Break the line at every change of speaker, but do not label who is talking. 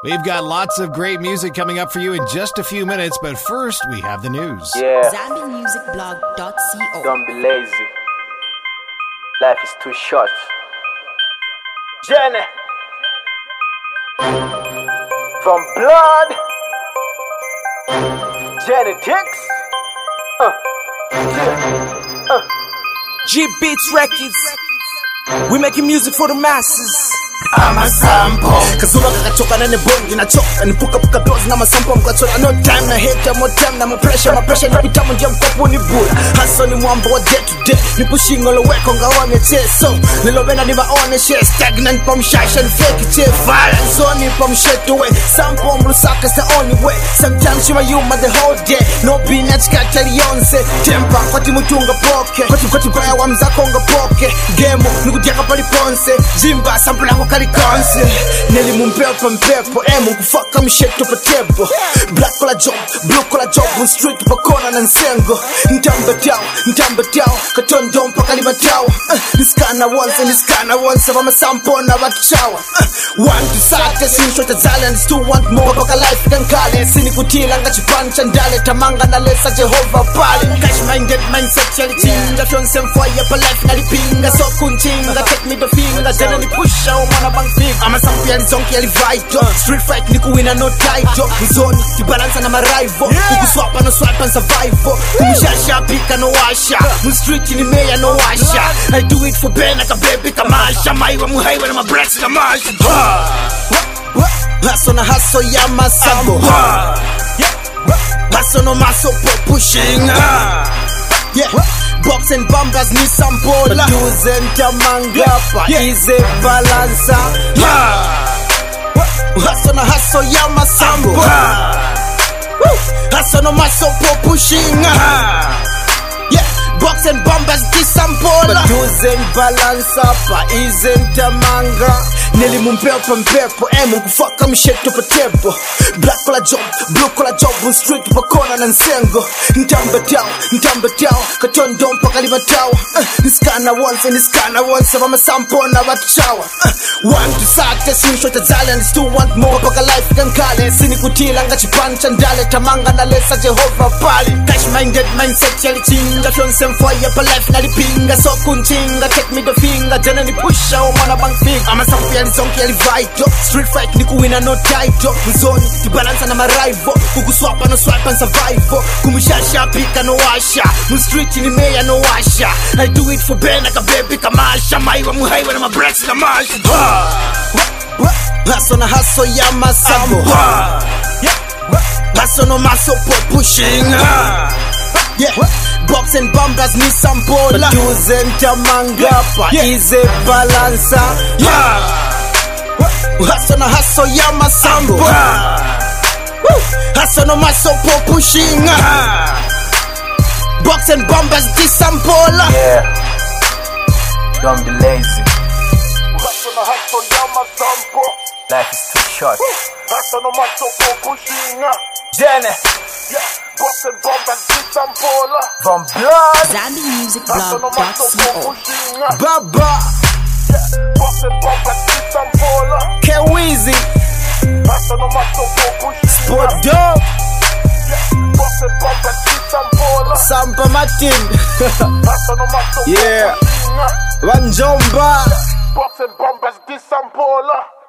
We've got lots of great music coming up for you in just a few minutes, but first we have the news.
Yeah.
ZambianMusicBlog.co.
Don't be lazy. Life is too short. Jenny. From blood. Genetics.
G Beats Records. We making music for the masses.
Amasampo Kazuma kakachoka na nebongi na choka nipuka puka dozi na masampo mkachola no time na hate more time na pressure ni bitamu ndia mkopu ni bura haso ni mwambo wa day to day ni pushing all weko ngawame cheso nilobena ni maone share stagnant pom shasha ni fake che violence so ni pom shit away sampo mlusaka is the only way sometimes you are the whole day no peanuts katalionse tempa kwati mutunga poke kwati baya wa mzako nga poke game nikujaka pali ponse jimba sample la kalikonse nelimumpeo mpepo mungu fuck msheto pa table black collar job blue collar job on street pa kona na nsengo ntamba tao katondo mpaka limatao niskana once mama sampo na watu chawa one to sate sinshota zalend still want more paka life kankale sini kutila ngachipan chandale tamanga na lesa Jehova pali cash minded mindset chalichinga fiance mfire pa life nalipinga so kunchinga take me the finger tena ni push out bang big ama sampi alizonki alivaito street fight ni kuwina no title mzoni kibalansa na marival kukuswapa no swipe and survival kumshasha pika no washa mu street ni meya no washa I do it for bena ka baby kamasha maiwa muhaiwa na mabrats na masha haso ya masambo haso no maso pushing Box and bombers ni sambola Duzenta mangapa Ize balansa Haso ya masambo Haso no maso pushing Box and bombers di sambola Duzenta balansa pa Izenta manga nelimumpeo pa mpepo mungu fuck msheto pa table black collar job blue collar job on street pa kona na nsengo ntamba tao katondo mpaka limatao niskana once mama sampo na watu chawa one to sate sinshota zalend still want more paka life kankale sini kutila ngachipan chandale tamanga na lesa Jehova pali cash minded mindset chalichinga fiance mfire pa life nalipinga so kunchinga take me the finger tena ni push out mwana bang big ama sampi alizonki alivaito street fight ni kuwina no title mzoni kibalansa na marival kukuswapa no swipe and survival kumshasha pika no washa mu street ni meya no washa I do it for bena ka baby kamasha maiwa muhaiwa na mabrats na masha haso ya masambo haso no maso pushing Box and bombers ni sambola Duzenta mangapa Ize balansa Haso ya masambo Haso no maso pushing Box and bombers di sambola
Don't be lazy.
Haso ya masambo
Life is too short.
Haso no maso pushing
Jenny.
Box and bombers di sambola
From blood.
ZambianMusicBlog.co.
Baba
Box and bombers di sambola
Kewizi
Haso no maso pushing
Bodo
Box and bombers di sambola
Sampa Martin
Haso no maso
Yeah.
pushing
Wanjomba
Box and bombers di sambola